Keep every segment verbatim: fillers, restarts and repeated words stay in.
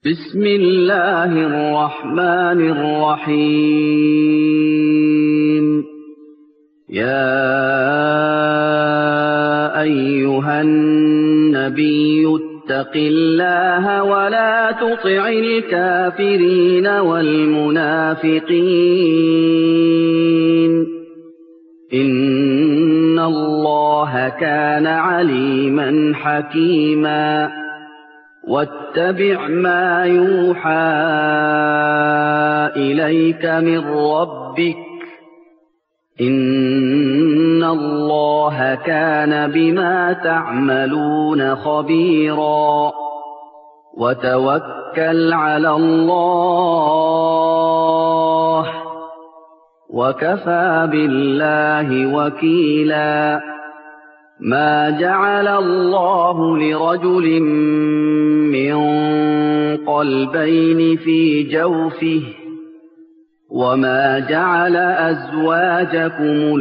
بسم الله الرحمن الرحيم. يا أيها النبي اتق الله ولا تطع الكافرين والمنافقين إن الله كان عليما حكيما. واتبع ما يوحى إليك من ربك إن الله كان بما تعملون خبيرا. وتوكل على الله وكفى بالله وكيلا. ما جعل الله لرجل من قلبين في جوفه وما جعل أزواجكم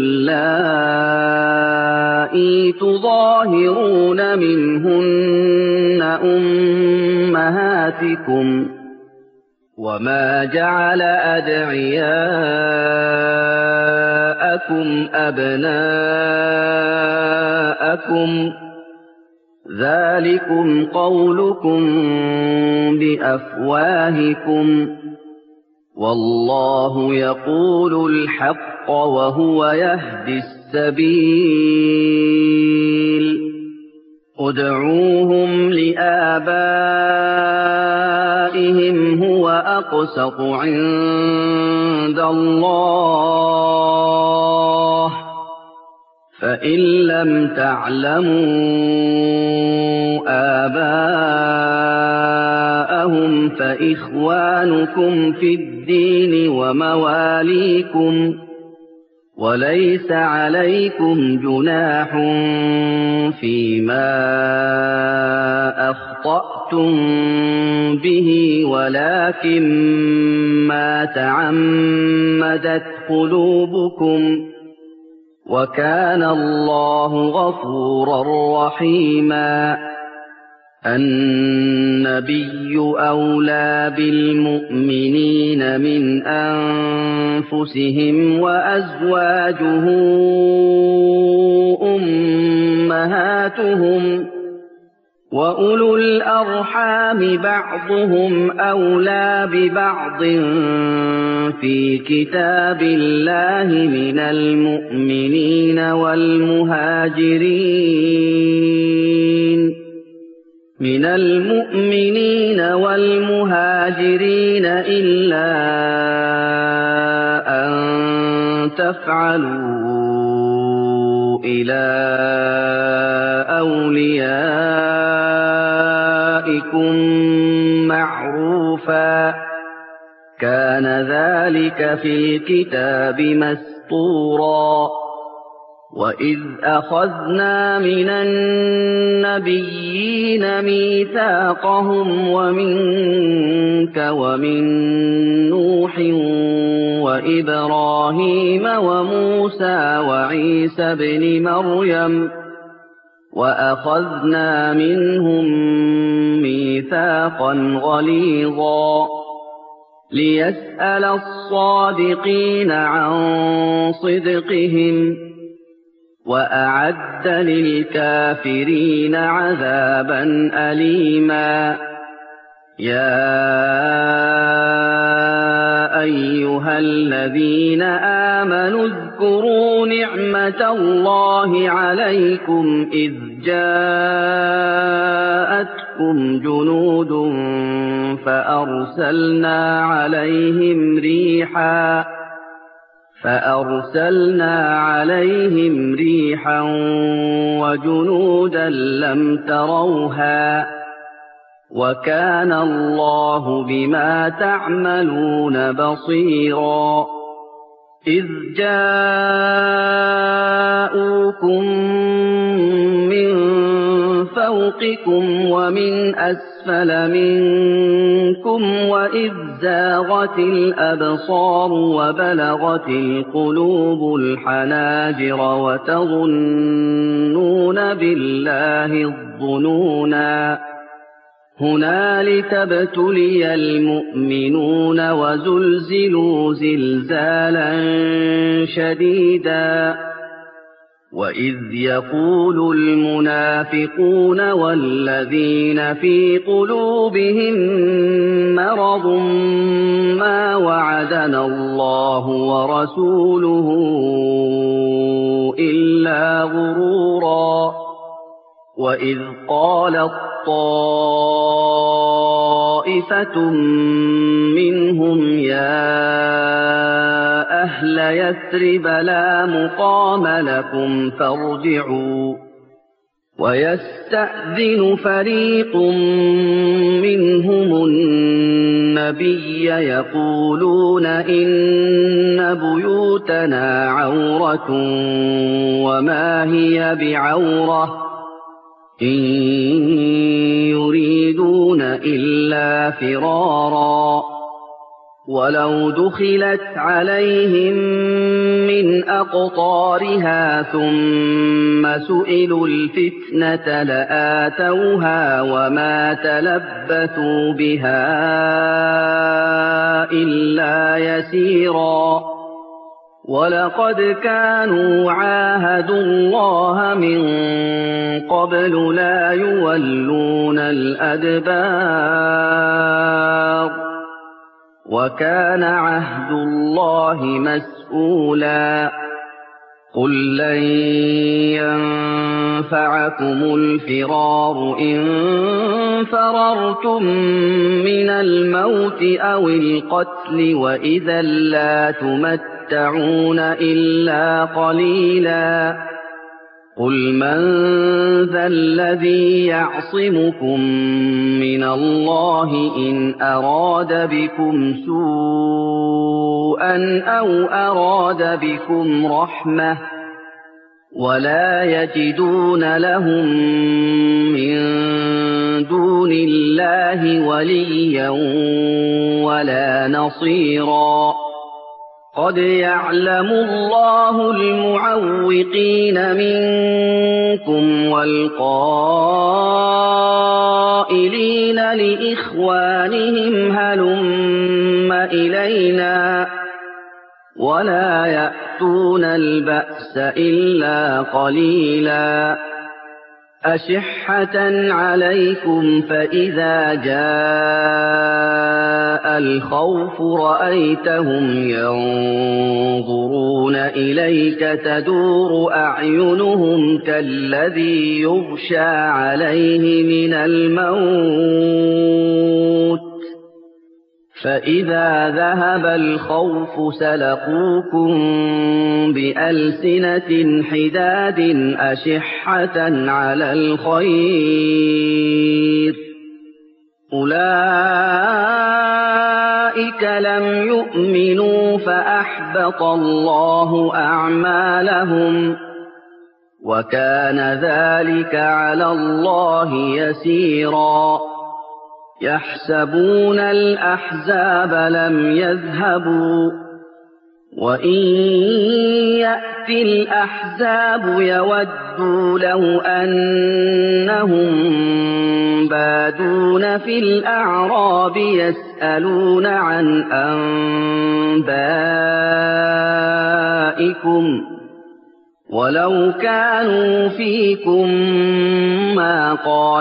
اللائي تظاهرون منهن أمهاتكم وما جعل أدعياءكم أبناءكم ذلكم قولكم بأفواهكم والله يقول الحق وهو يهدي السبيل. ادعوهم لآبائهم هو أقسط عند الله فإن لم تعلموا آباءهم فإخوانكم في الدين ومواليكم وليس عليكم جناح فيما أخطأتم به ولكن ما تعمدت قلوبكم وكان الله غفورا رحيما. النبي أولى بالمؤمنين من أنفسهم وأزواجه أمهاتهم وأولو الأرحام بعضهم أولى ببعض في كتاب الله من المؤمنين والمهاجرين من المؤمنين والمهاجرين إلا أن تفعلوا إلى أوليائكم معروفا كان ذلك في الكتاب مسطورا. وإذ أخذنا من النبيين ميثاقهم ومنك ومن نوح وإبراهيم وموسى وعيسى ابن مريم وأخذنا منهم ميثاقا غليظا ليسأل الصادقين عن صدقهم وأعد للكافرين عذابا أليما. يا أيها الذين آمنوا اذكروا نعمة الله عليكم إذ جاءتكم جنود فأرسلنا عليهم ريحا فأرسلنا عليهم ريحا وجنودا لم تروها وكان الله بما تعملون بصيرا. إذ جاءوكم من فوقكم ومن أسفل منكم وإذ زاغت الأبصار وبلغت القلوب الحناجر وتظنون بالله الظنونا هنالك ابتلي المؤمنون وزلزلوا زلزالا شديدا وإذ يقول المنافقون والذين في قلوبهم مرض ما وعدنا الله ورسوله إلا غرورا وإذ قالت طائفة منهم يا أهل يثرب لا مقام لكم فارجعوا ويستأذن فريق منهم النبي يقولون إن بيوتنا عورة وما هي بعورة إن يريدون إلا فرارا ولو دخلت عليهم من أقطارها ثم سئلوا الفتنة لآتوها وما تلبثوا بها إلا يسيرا ولقد كانوا عاهدوا الله من قبل لا يولون الأدبار وكان عهد الله مسؤولا قل لن ينفعكم الفرار إن فررتم من الموت أو القتل وإذا لا تمتعون إلا قليلا قل من ذا الذي يعصمكم من الله إن أراد بكم سوءا أو أراد بكم رحمة ولا يجدون لهم من دون الله وليا ولا نصيرا قد يعلم الله المعوقين منكم والقائلين لإخوانهم هلم إلينا ولا يأتون البأس إلا قليلا أشحة عليكم فإذا جاء الخوف رأيتهم ينظرون إليك تدور أعينهم كالذي يغشى عليه من الموت فإذا ذهب الخوف سلقوكم بألسنة حداد أشحة على الخير أولئك لم يؤمنوا فأحبط الله أعمالهم وكان ذلك على الله يسيرا يحسبون الأحزاب لم يذهبوا وإن يأتي الأحزاب يودوا لو أنهم بادون في الأعراب يسألون عن أنبائكم ولو كانوا فيكم ما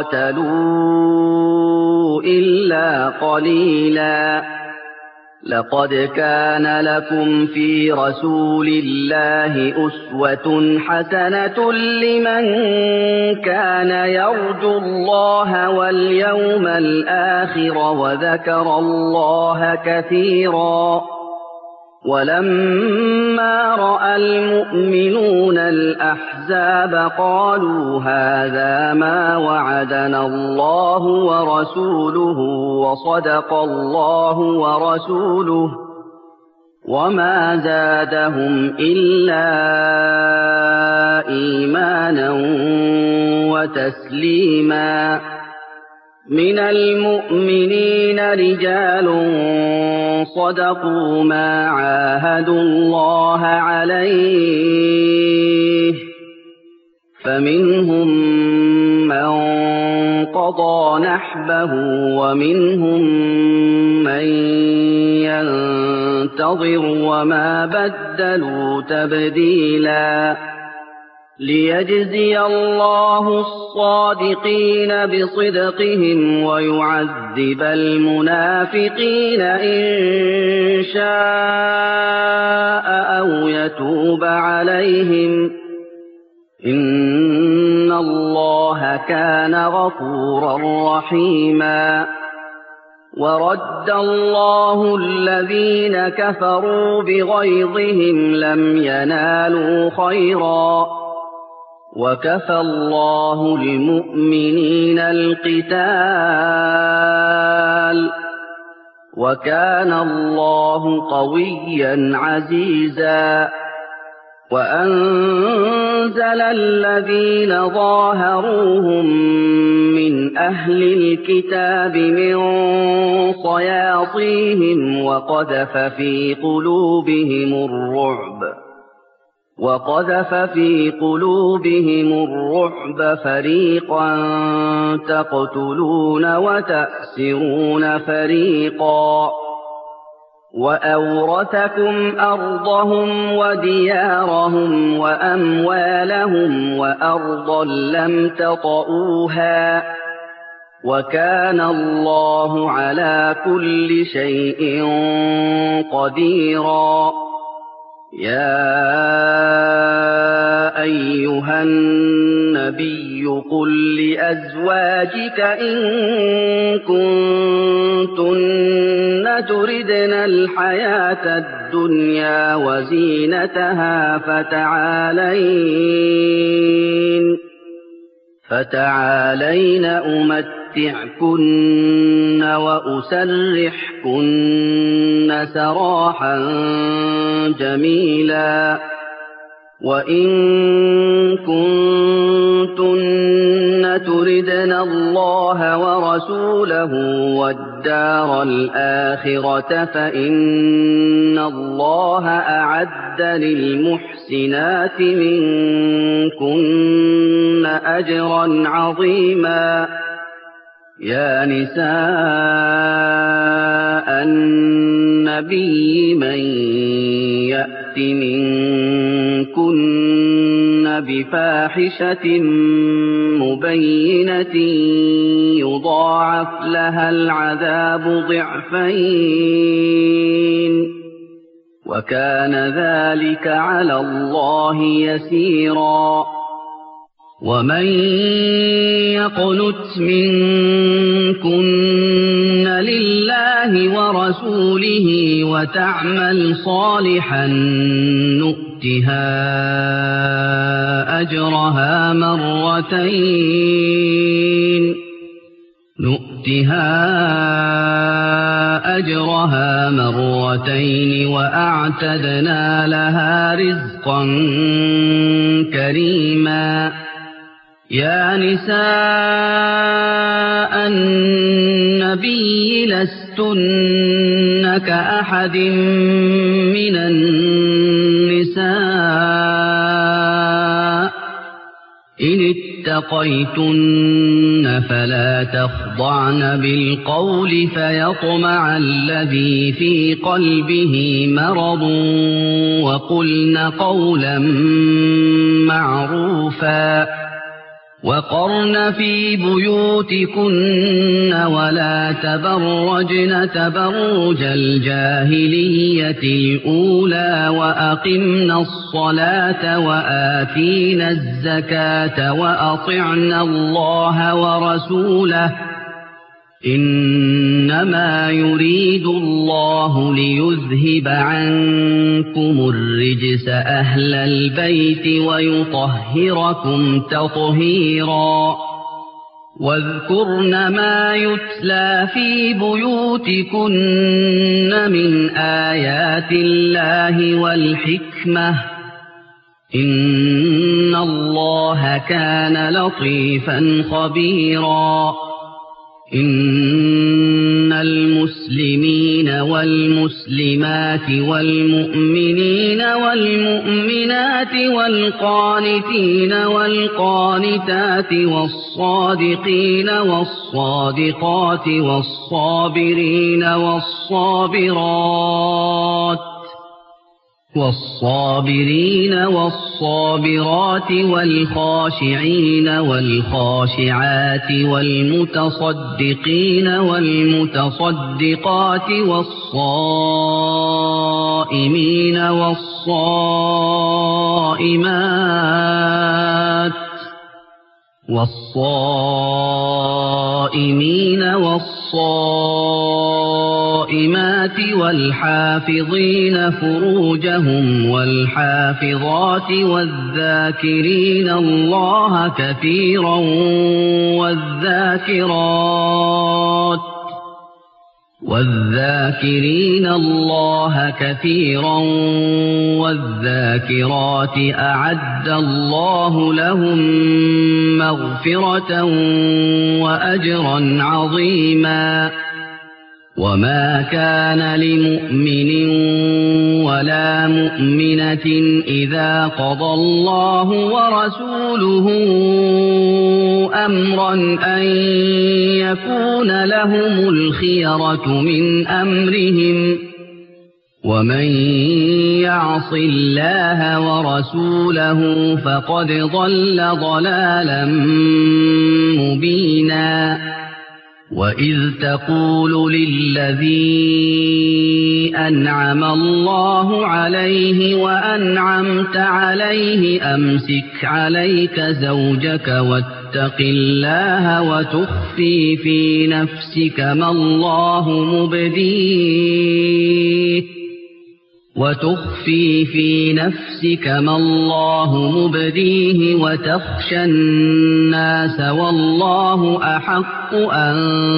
قاتلوا إلا قليلا لقد كان لكم في رسول الله أسوة حسنة لمن كان يرجو الله واليوم الآخر وذكر الله كثيرا ولما رأى المؤمنون الأحزاب قالوا هذا ما وعدنا الله ورسوله وصدق الله ورسوله وما زادهم إلا إيمانا وتسليما من المؤمنين رجال صدقوا ما عاهدوا الله عليه فمنهم من قضى نحبه ومنهم من ينتظر وما بدلوا تبديلا ليجزي الله الصادقين بصدقهم ويعذب المنافقين إن شاء أو يتوب عليهم إن الله كان غفورا رحيما ورد الله الذين كفروا بغيظهم لم ينالوا خيرا وكفى الله المؤمنين القتال وكان الله قويا عزيزا وأنزل الذين ظاهروهم من أهل الكتاب من صياصيهم وقذف في قلوبهم الرعب وقذف في قلوبهم الرعب فريقا تقتلون وتأسرون فريقا وأورثكم أرضهم وديارهم وأموالهم وأرضا لم تطئوها وكان الله على كل شيء قديرا يا أيها النبي قل لأزواجك إن كنتن تردن الحياة الدنيا وزينتها فتعالين فتعالين أمتعكن وأسرحكن سراحا جميلا وإن كنتن تردن الله ورسوله والدار الآخرة فإن الله أعد للمحسنات منكن أجرا عظيما يا نساء النبي من يأت منكن بفاحشة مبينة يضاعف لها العذاب ضعفين وكان ذلك على الله يسيرا ومن يقنت منكن لله ورسوله وتعمل صالحا نؤتها أجرها مرتين نؤتها أجرها مرتين وأعتدنا لها رزقا كريما يا نساء النبي لستن كأحد من النساء إن اتقيتن فلا تخضعن بالقول فيطمع الذي في قلبه مرض وقلن قولا معروفا وقرن في بيوتكن ولا تبرجن تبرج الجاهلية الأولى وأقمن الصلاة وآتينا الزكاة وأطعنا الله ورسوله إنما يريد الله ليذهب عنكم الرجس أهل البيت ويطهركم تطهيرا واذكرن ما يتلى في بيوتكن من آيات الله والحكمة إن الله كان لطيفا خبيرا إن المسلمين والمسلمات والمؤمنين والمؤمنات والقانتين والقانتات والصادقين والصادقات والصابرين والصابرات والصابرين والصابرات والخاشعين والخاشعات والمتصدقين والمتصدقات والصائمين والصائمات والصائمين والصائمات والحافظين فروجهم والحافظات والذاكرين الله كثيرا والذاكرات والذاكرين الله كثيرا والذاكرات أعد الله لهم مغفرة وأجرا عظيما. وما كان لمؤمن ولا مؤمنة إذا قضى الله ورسوله أمرا أن يكون لهم الخيرة من أمرهم ومن يعص الله ورسوله فقد ضل ضلالا مبينا. وإذ تقول للذي أنعم الله عليه وأنعمت عليه أمسك عليك زوجك واتق الله وتخفي في نفسك ما الله مبديه وتخفي في نفسك ما الله مبديه وتخشى الناس والله أحق أن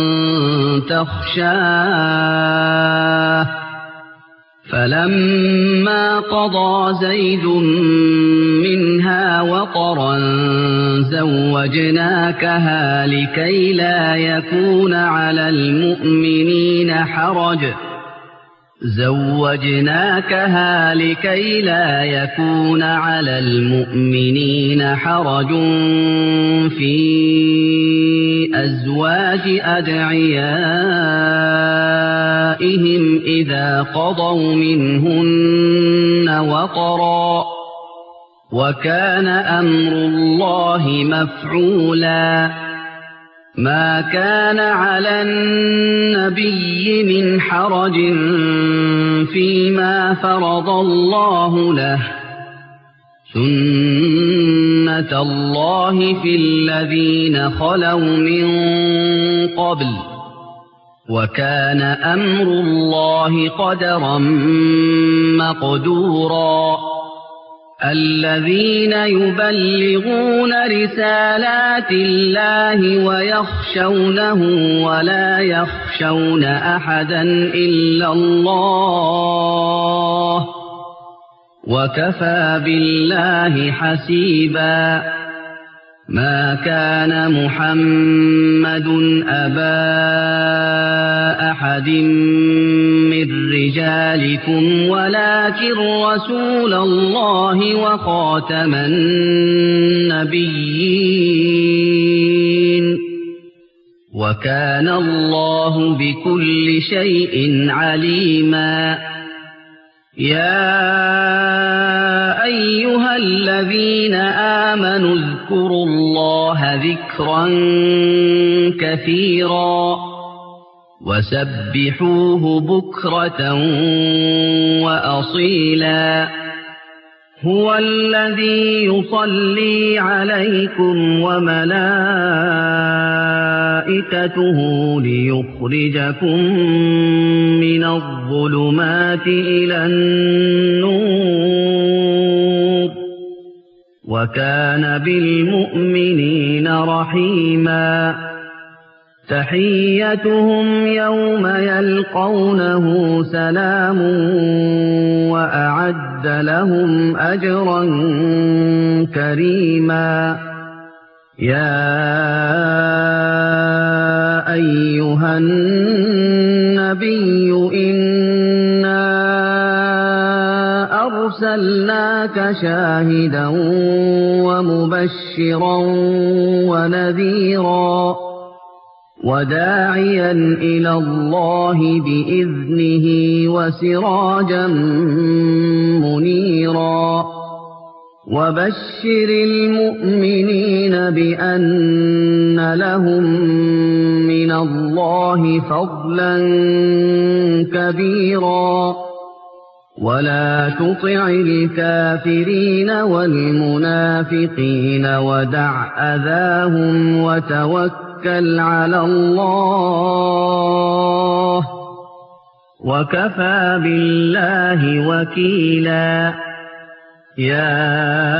تخشاه. فلما قضى زيد منها وطرا زوجناكها لكي لا يكون على المؤمنين حرج زوجناكها لكي لا يكون على المؤمنين حرج في أزواج أدعيائهم إذا قضوا منهن وطرا وكان أمر الله مفعولا. ما كان على النبي من حرج فيما فرض الله له سنة الله في الذين خلوا من قبل وكان أمر الله قدرا مقدورا. الذين يبلغون رسالات الله ويخشونه ولا يخشون أحدا إلا الله وكفى بالله حسيبا. ما كان محمد أبا أحد من رجالكم ولكن رسول الله وخاتم النبيين وكان الله بكل شيء عليما. يا أيها الذين آمنوا اذكروا الله ذكرا كثيرا وسبحوه بكرة وأصيلا. هو الذي يصلي عليكم وملائكته ليخرجكم من الظلمات إلى النور وكان بالمؤمنين رحيما. تحيتهم يوم يلقونه سلام وأعد لهم أجرا كريما. يا أيها النبي إنا أرسلناك شاهدا ومبشرا ونذيرا وداعيا إلى الله بإذنه وسراجا منيرا وبشر المؤمنين بأن لهم من الله فضلا كبيرا ولا تطع الكافرين والمنافقين ودع أذاهم وتوكل على الله وكفى بالله وكيلا يا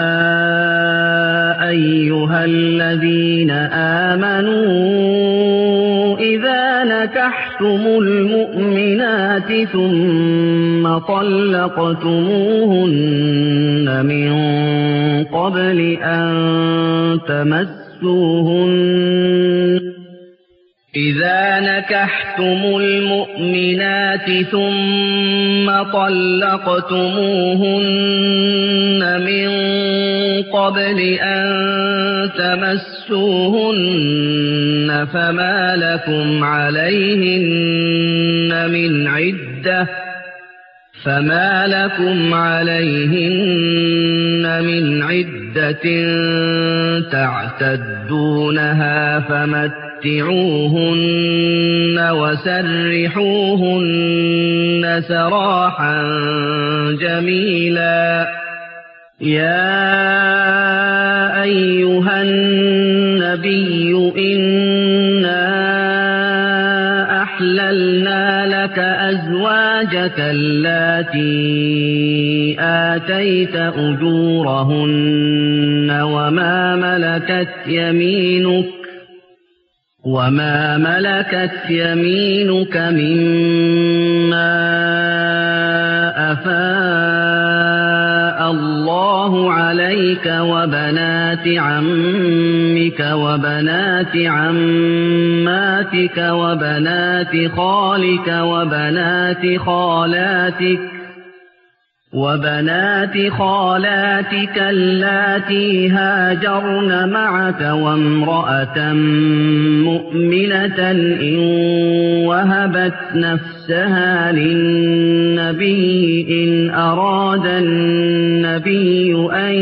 أيها الذين آمنوا إذا نكحتم المؤمنات ثم طلقتموهن من قبل أن تمسوهن إذا نكحتم المؤمنات ثم طلقتموهن من قبل أن تمسوهن فما لكم عليهن من عدة فما لكم عليهن من عدة تعتدونها فمتعوهن وسرحوهن سراحا جميلا يا أيها النبي إنا أحللنا لك أزواجك اللاتي آتيت أجورهن وما ملكت يمينك وما ملكت يمينك مما أفاء الله عليك وبنات عمك وبنات عماتك وبنات خالك وبنات خالاتك وبنات خالاتك اللاتي هاجرن معك وامرأة مؤمنة إن وهبت نفسها للنبي إن أراد النبي أن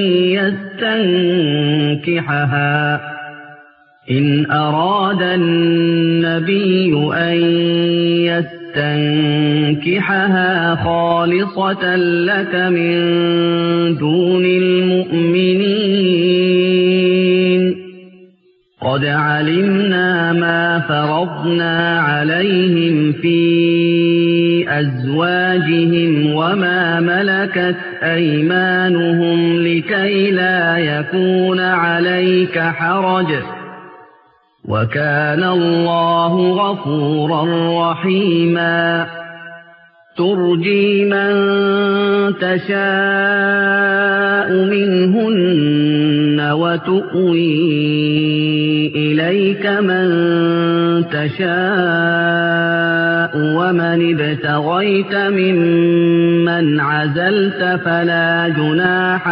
يستنكحها إن أراد النبي أن يستنكحها خالصة لك من دون المؤمنين قد علمنا ما فرضنا عليهم في أزواجهم وما ملكت أيمانهم لكي لا يكون عليك حرج وكان الله غفورا رحيما ترجي من تشاء منهن وتؤوي إليك من تشاء ومن ابتغيت ممن عزلت فلا جناح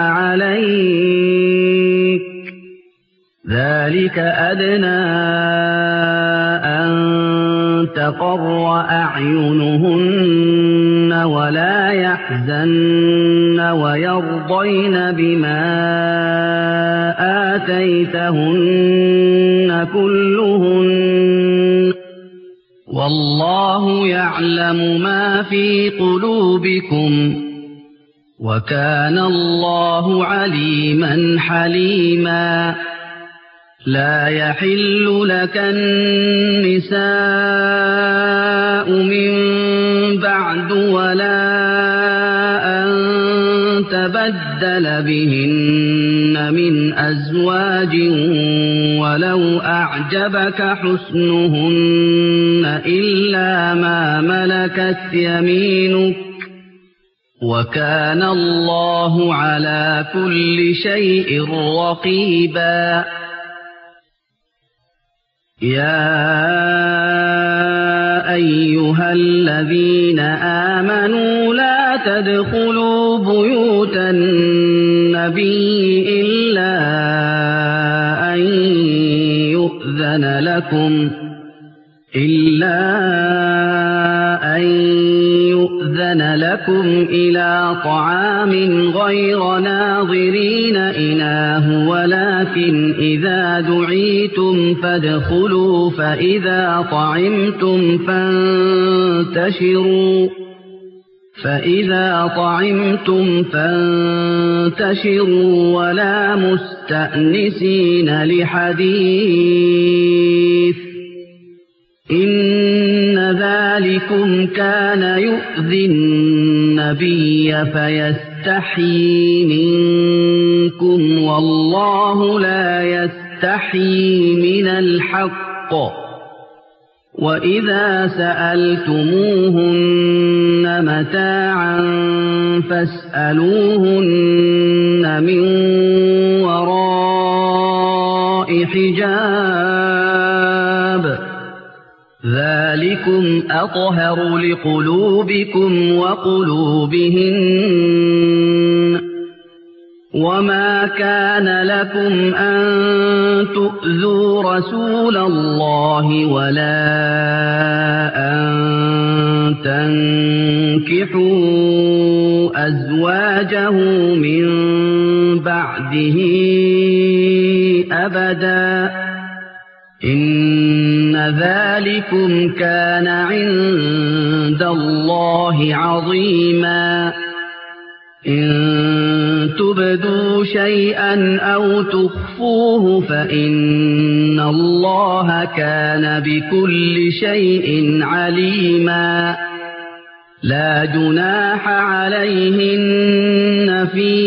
عليك ذلك أدنى أن تقر أعينهن ولا يحزن ويرضين بما آتيتهن كلهن والله يعلم ما في قلوبكم وكان الله عليما حليما لا يحل لك النساء من بعد ولا أن تبدل بهن من أزواج ولو أعجبك حسنهن إلا ما ملكت يمينك وكان الله على كل شيء رقيبا يا أيها الذين آمنوا لا تدخلوا بيوت النبي إلا أن يؤذن لكم إلا أن يؤذن لكم إلى طعام غير ناظرين إناه ولكن إذا دعيتم فادخلوا فإذا طعمتم فانتشروا فإذا طعمتم فانتشروا ولا مستأنسين لحديث إن ذلكم كان يؤذي النبي فيستحيي منكم والله لا يستحيي من الحق وإذا سألتموهن متاعا فاسألوهن من وراء حجاب ذلكم أطهر لقلوبكم وقلوبهن وما كان لكم أن تؤذوا رسول الله ولا أن تنكحوا أزواجه من بعده أبدا إن ذلكم كان عند الله عظيما إن تبدوا شيئا أو تخفوه فإن الله كان بكل شيء عليما لا جناح عليهن في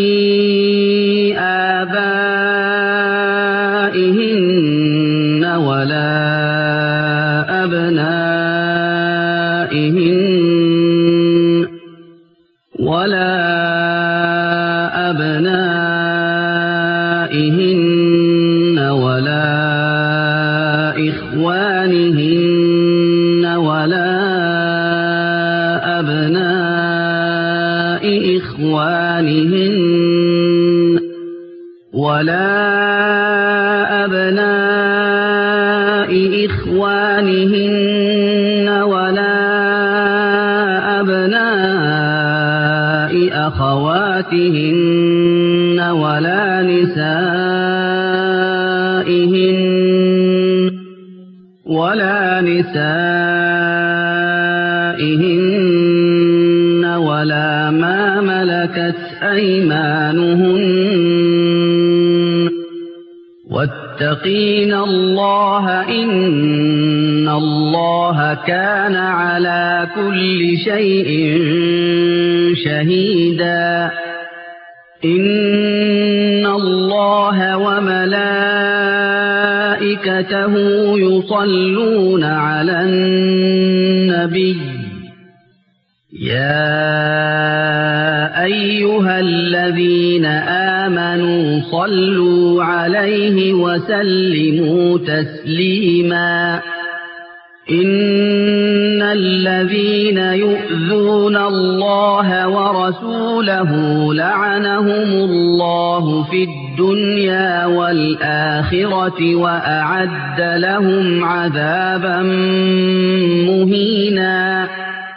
آبائهن ولا أبنائهن ولا أبنائهن ولا إخوانهن ولا أبناء إخوانهن ولا أبناء إخوانهن ولا أبناء أخواتهن ولا نسائهن ولا نسائهن ولا ما ملكت أيمانهن واتقين الله إن الله كان على كل شيء شهيدا إن الله وملائكته يصلون على النبي يا أيها الذين آمنوا صلوا عليه وسلموا تسليما إن الذين يؤذون الله ورسوله لعنهم الله في الدنيا والآخرة وأعد لهم عذابا مهينا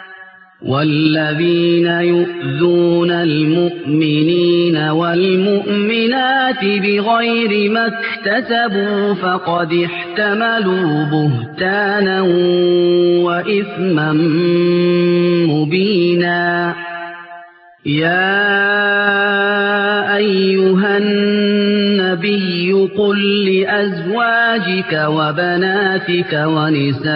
والذين يؤذون المؤمنين والمؤمنات بغير ما اكتسبوا فقد احتملوا بهتانا وإثما مبينا يا أيها النبي قل لأزواجك وبناتك ونساء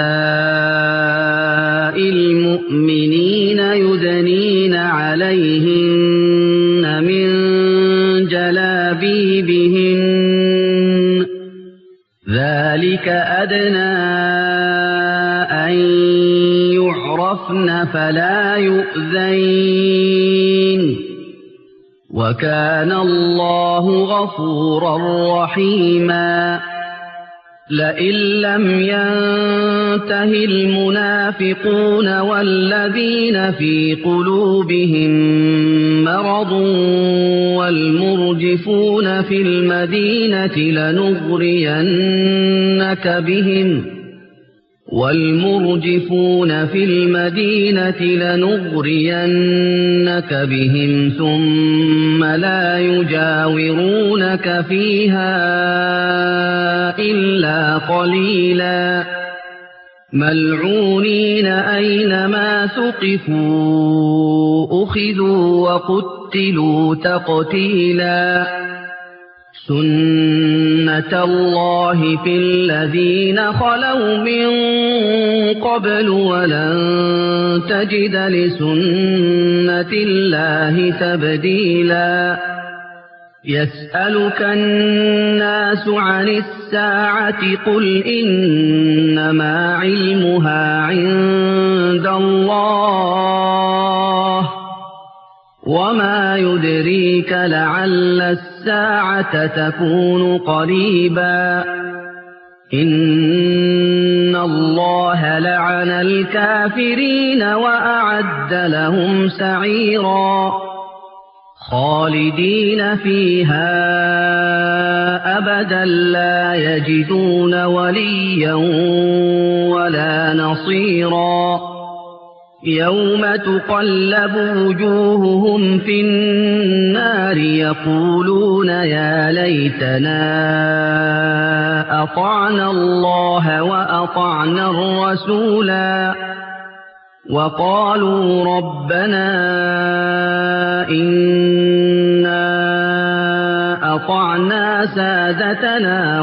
المؤمنين يدنين عليهن من جلابيبهن ذلك أدنى أن يعرفن فلا يؤذين وكان الله غفورا رحيما لئن لم ينته المنافقون والذين في قلوبهم مرض والمرجفون في المدينة لنغرينك بهم والمرجفون في المدينة لنغرينك بهم ثم لا يجاورونك فيها إلا قليلا ملعونين أينما ثقفوا أخذوا وقتلوا تقتيلا سنة الله في الذين خلوا من قبل ولن تجد لسنة الله تبديلا يسألك الناس عن الساعة قل إنما علمها عند الله وما يدريك لعل الساعة تكون قريبا إن الله لعن الكافرين وأعد لهم سعيرا خالدين فيها أبدا لا يجدون وليا ولا نصيرا يوم تقلب وجوههم في النار يقولون يا ليتنا أطعنا الله وأطعنا الرسولا وقالوا ربنا إنا أطعنا سادتنا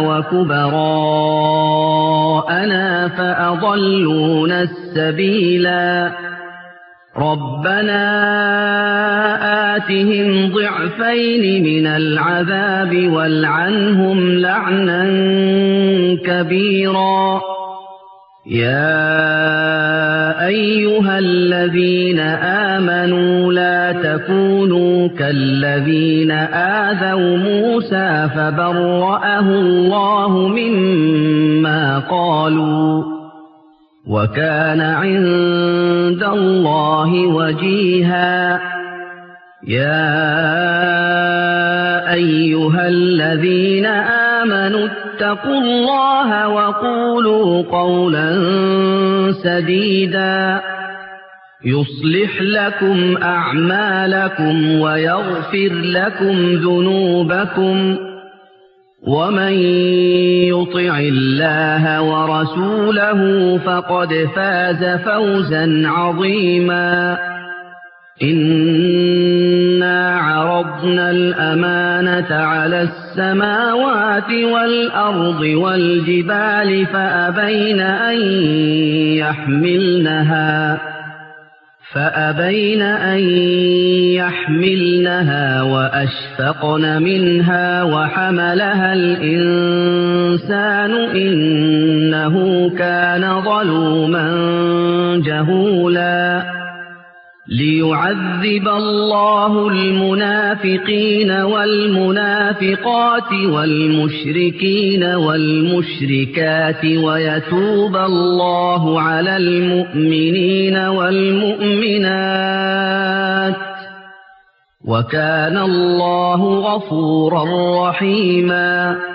وكبراءنا فأضلونا السبيلا ربنا آتهم ضعفين من العذاب والعنهم لعنا كبيرا يا أيها الذين آمنوا لا تكونوا كالذين آذوا موسى فبرأه الله مما قالوا وكان عند الله وجيها يا أيها الذين آمنوا اتقوا الله وقولوا قولا سديدا يصلح لكم أعمالكم ويغفر لكم ذنوبكم ومن يطع الله ورسوله فقد فاز فوزا عظيما إنا عرضنا الأمانة على السماوات والأرض والجبال فأبين أن يحملنها فأبين أن يحملنها وأشفقن منها وحملها الإنسان إنه كان ظلوما جهولا ليعذب الله المنافقين والمنافقات والمشركين والمشركات ويتوب الله على المؤمنين والمؤمنات وكان الله غفورا رحيما